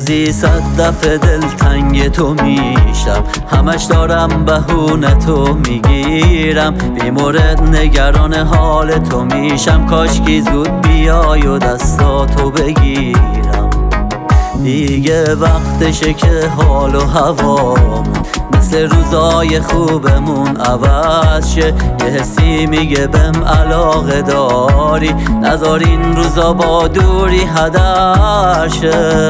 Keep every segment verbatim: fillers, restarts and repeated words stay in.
روزی صد دفعه دلتنگ تو میشم، همش دارم بهونه تو میگیرم، بیمورد نگران حال تو میشم. کاشکی زود بیای و دستاتو بگیرم، دیگه وقتشه که حال و هوامون مثل روزای خوبمون عوض شه. یه حسی میگه بهم علاقه داری، نذار این روزا با دوری هدر شه.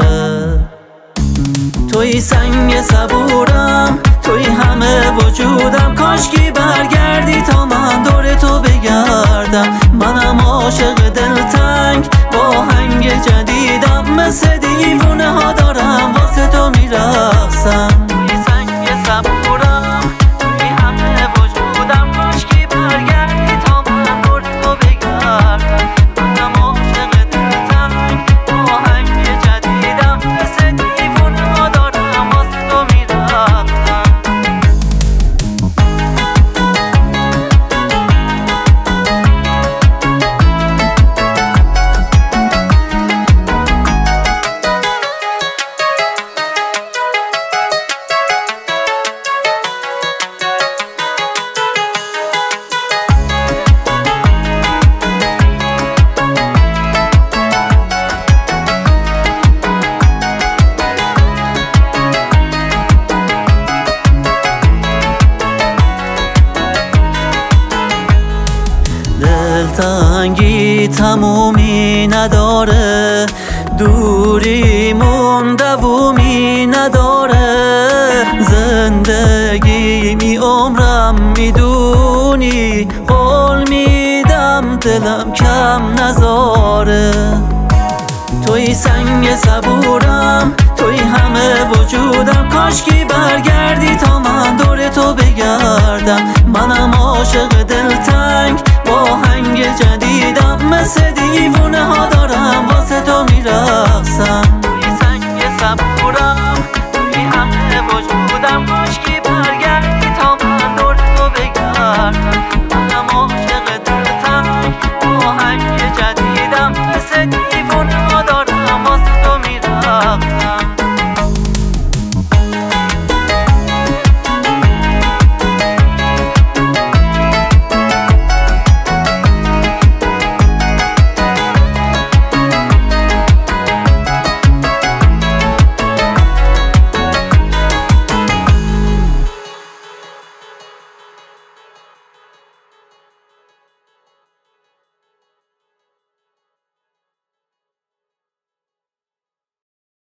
توی سنگ صبورم، توی همه وجودم، کاشکی برگردی تا من دور تو بگردم. منم عاشق دلتنگ با هنگ جدیدم، مثل دیوونه ها دارم واسه تو میرقصم. توی سنگ صبورم، توی همه وجودم، کاشکی برگردی تا من دور تو بگردم. منم عاشق دلتنگ با هنگ جدیدم، مثل دیوونه ها دارم واسه تو میرقصم. دلتنگی تمومی نداره، دوریمون دوومی نداره. زندگی می عمرم میدونی، قول میدم دلم کم نذاره. توی سنگ صبورم، توی همه وجودم، کاشکی برگردی تا من دور تو بگردم.